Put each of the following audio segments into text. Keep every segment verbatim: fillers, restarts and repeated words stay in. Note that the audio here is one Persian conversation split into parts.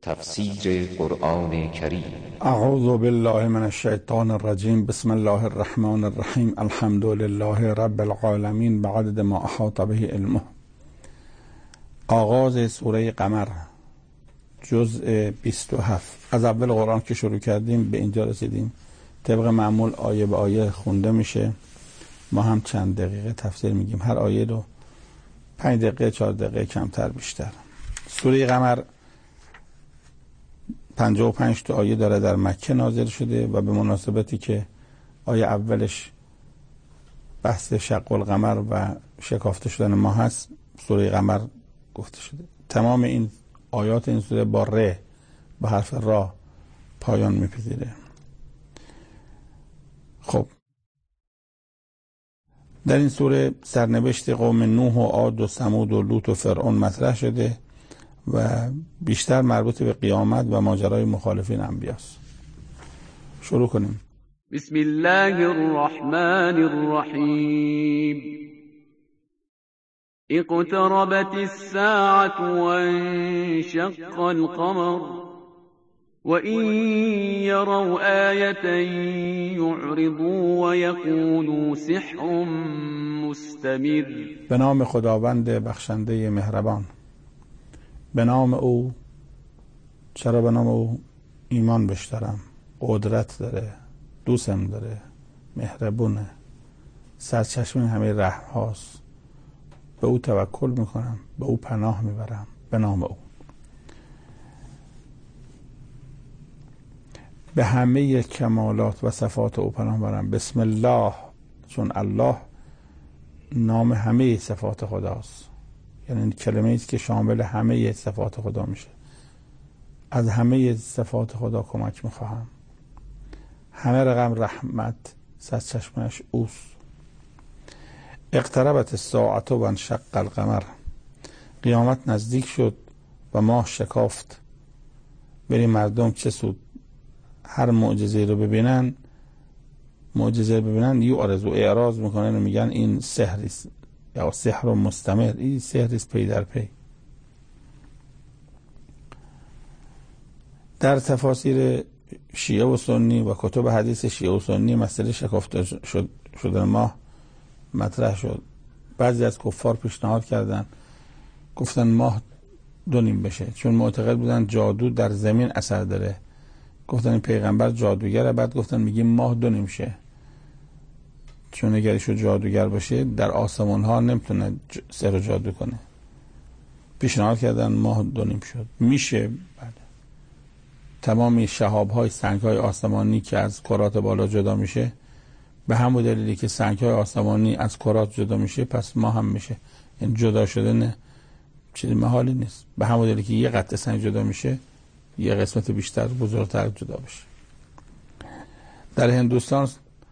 تفسیر قرآن کریم. اعوذ بالله من الشیطان الرجیم. بسم الله الرحمن الرحیم. الحمد لله رب العالمین بعدد ما احاط به علمه. آغاز سوره قمر، جزء بیست و هفت. از اول قرآن که شروع کردیم به اینجا رسیدیم. طبق معمول آیه به آیه خونده میشه، ما هم چند دقیقه تفسیر میگیم، هر آیه رو پنج دقیقه چهار دقیقه کمتر بیشتر. سوره قمر پنجاه و پنج تا آیه داره، در مکه نازل شده و به مناسبتی که آیه اولش بحث شق القمر و شکافته شدن ما هست، سوره قمر گفته شده. تمام این آیات این سوره با ر، با حرف را پایان میپذیره. خب در این سوره سرنوشت قوم نوح و عاد و ثمود و لوط و فرعون مطرح شده و بیشتر مربوط به قیامت و ماجرای مخالفین انبیاست. شروع کنیم. بسم الله الرحمن الرحیم. اقتربت الساعة وانشق القمر وإن يروا آية يعرضوا ويقولوا سحر مستمر. به نام خداوند بخشنده مهربان. به نام او. چرا به نام او؟ ایمان بهش دارم، قدرت داره، دوستم داره، مهربونه، سرچشمه همه رحم هاست. به او توکل میکنم، به او پناه میبرم. به نام او. به همه کمالات و صفات او پناه میبرم. بسم الله، چون الله نام همه صفات خداست، یعنی کلمه ایست که شامل همه صفات خدا میشه. از همه صفات خدا کمک میخواهم. همه رقم رحمت سرچشمش اوست. اقتربت الساعة و انشق القمر. قیامت نزدیک شد و ماه شکافت. بریم مردم چه سود؟ هر معجزه رو ببینن، معجزه رو ببینن یو آرزو اعراض میکنن و میگن این سحریست یا سحر مستمر، این سحریست پی در پی. در تفاسیر شیعه و سنی و کتب حدیث شیعه و سنی مسئله شکافته شد شدن ماه مطرح شد. بعضی از کفار پیشنهاد کردن، گفتن ماه دو نیم بشه، چون معتقد بودن جادو در زمین اثر داره. گفتن این پیغمبر جادوگره. بعد گفتن میگیم ماه دو نیم شه، چون اگر ایشو جادوگر باشه در آسمان ها نمیتونه سحر و جادو کنه. پیشنهاد کردن، ماه دو نیم شد. میشه. بله. تمامی شهاب های سنگ های آسمانی که از کرات بالا جدا میشه، به همون دلیلی که سنگ های آسمانی از کرات جدا میشه، پس ما هم میشه. این جدا شدن چیز محالی نیست. به همون دلیلی که یه قطعه سنگ جدا میشه، یه قسمت بیشتر بزرگتر جدا بشه. در هندوستان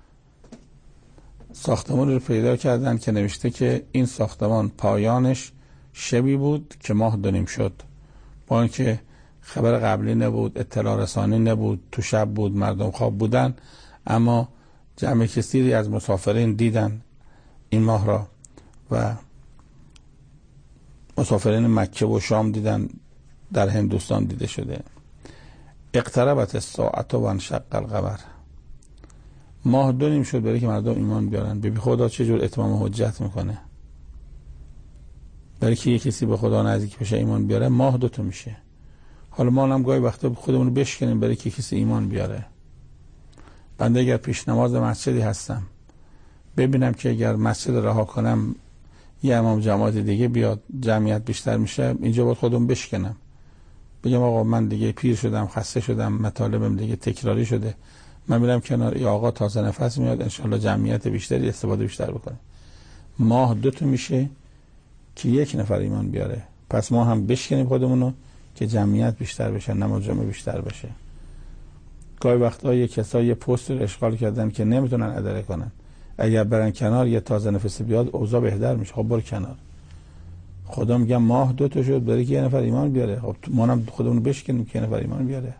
ساختمان رو پیدا کردن که نوشته که این ساختمان پایانش شبی بود که ماه دو نیم شد. با اینکه خبر قبلی نبود، اطلاع رسانی نبود، تو شب بود، مردم خواب بودن، اما جمع کثیری از مسافرین دیدن این ماه را و مسافرین مکه و شام دیدن در هندوستان دیده شده. اقتربت الساعة و انشق القمر. ماه دو نیم شد برای که مردم ایمان بیارن. ببین خدا چه جور اتمام حجت میکنه. برای که یه کسی به خدا نزدیک بشه ایمان بیاره، ماه دو تا میشه. حالا ما هم گاهی وقتا خودمون رو بشکنیم برای که کسی ایمان بیاره. بنده اگر پیش نماز مسجدی هستم، ببینم که اگر مسجد رها کنم یه امام جماعت دیگه بیاد، جمعیت بیشتر میشه، اینجا باید خودم بشکنم، بگم آقا من دیگه پیر شدم، خسته شدم، مطالبم دیگه تکراری شده، من میرم کنار، ای آقا تازه نفس میاد، انشالله جمعیت بیشتری استفاده بیشتر بکنه. ماه دو تا میشه که یک نفر ایمان بیاره، پس ما هم بشکنیم خودمونو که جمعیت بیشتر بشه، نماز جمعه بیشتر بشه. گاهی وقتا یه کسایی یه پست رو اشغال کردن که نمیتونن اداره کنن، اگر برن کنار یه تازه نفس بیاد اوضاع بهتر میشه. خب برو کنار. خدا میگم ماه دو تا شد برای که یه نفر ایمان بیاره. خب ما هم خودمون بشکنیم که یه نفر ایمان بیاره.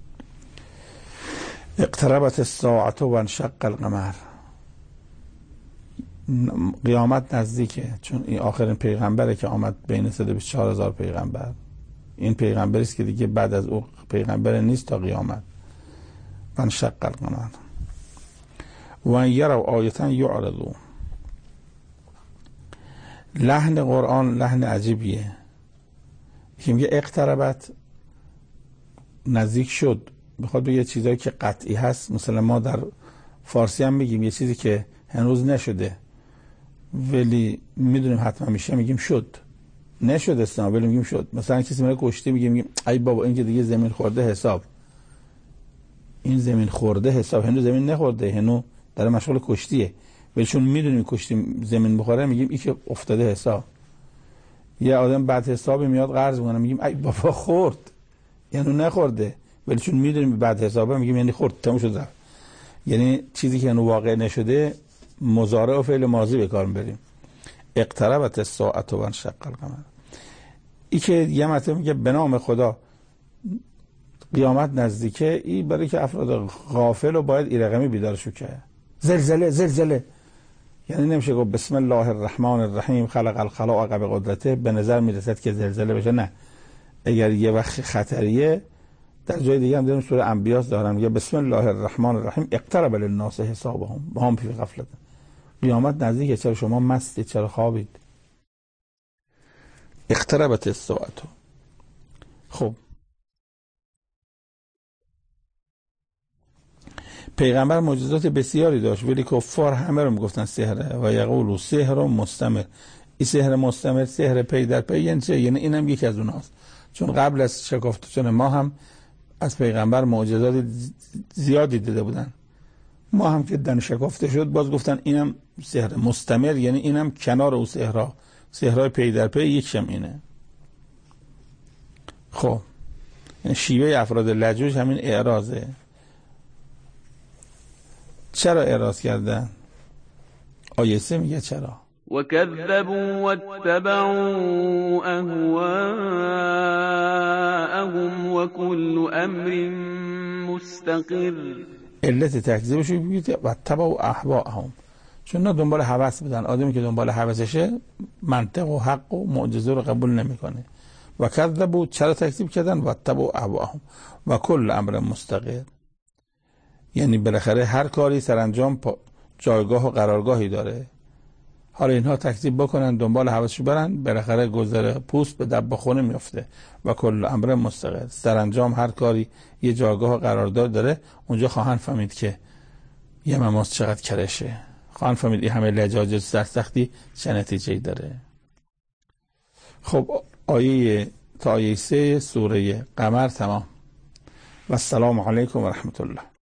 اقتربت الساعة و انشق القمر. قیامت نزدیکه، چون این آخرین پیغمبره که آمد بین صد و بیست و چهار هزار پیغمبر. این پیغمبری است که دیگه بعد از او پیغمبر نیست تا قیامت. من شق القمر و ان یروا آیة یعرضوا. لحن قرآن لحن عجیبیه که میگه اقتربت، نزدیک شد، بخواد بگه چیزایی که قطعی هست. مثلا ما در فارسی هم میگیم یه چیزی که هنوز نشده ولی میدونیم حتما میشه میگیم شد، نشد استنا ولی میگیم شد. مثلا کسی میگه کشتی میگیم میگیم ای بابا این که دیگه زمین خورده حساب، این زمین خورده حساب، هنوز زمین نخورده، هنوز داره مشغول کشتیه ولی چون میدونیم کشتی زمین بخوره میگیم این که افتاده حساب. یه آدم بعد حسابی میاد قرض میکنه میگیم ای بابا خورد، یعنی نخورده ولی چون میدونیم بعد حسابه میگیم یعنی خورد تموم شد. یعنی چیزی که هنوز واقع نشده مضارع و فعل ماضی به کار میبریم. اقتربت الساعة و انشق القمر. این که یه مطلب میگه به نام خدا قیامت نزدیکه، این برای که افراد غافل و باید این رقمی بیدارشو کرد. زلزله زلزله یعنی نمیشه گفت بسم الله الرحمن الرحیم خلق الخلائق بقدرته به نظر میرسد که زلزله بشه. نه، اگر یه وقت خطریه در جای دیگه هم داریم سوره انبیاء دارن میگه بسم الله الرحمن الرحیم اقترب للناس حسابهم و هم فی غفلة. قیامت نزدیکه، چرا شما مستید، چرا خوابید؟ اقتربت الساعة. خب پیغمبر معجزات بسیاری داشت ولی کفار همه رو میگفتن سحره و یقولوا سحر مستمر. این سحر مستمر، سحر پی در پی، یعنی چه؟ یعنی اینم یکی از اوناست. چون قبل از شکافتن ما هم از پیغمبر معجزات زیادی دیده بودن، ما هم که دن شکافته شد باز گفتن اینم سحر مستمر، یعنی اینم کنار او سحرها، سحرهای پی در پی یکشم اینه. خب شیوه افراد لجوج همین اعراضه. چرا اعراض کردن؟ آیه سه میگه چرا. وكذبوا واتبعوا أهواءهم وكل أمر مستقر. علت تکذیبش میگه واتبعوا أهواءهم، چون نه دنبال هوس بودن. آدمی که دنبال هوسشه منطق و حق و معجزه رو قبول نمیکنه. وکذبوا، چرا تکذیب کردن؟ واتبعوا أهواءهم و کل امر مستقر، یعنی بالاخره هر کاری سرانجام جایگاه و قرارگاهی داره. حالا اینها تکذیب بکنن دنبال هوسشو برن، بالاخره گذر پوست به دب خونه میفته. و کل امر مستقر، سرانجام هر کاری یه جایگاه و قرارداد داره. اونجا خواهن فهمید که یه مماس چقدر کرشه، خواهن فهمید این همه لجاج سرسختی چه نتیجه‌ای داره. خب آیه تا آیه سه سوره قمر تمام. و السلام علیکم و رحمت الله.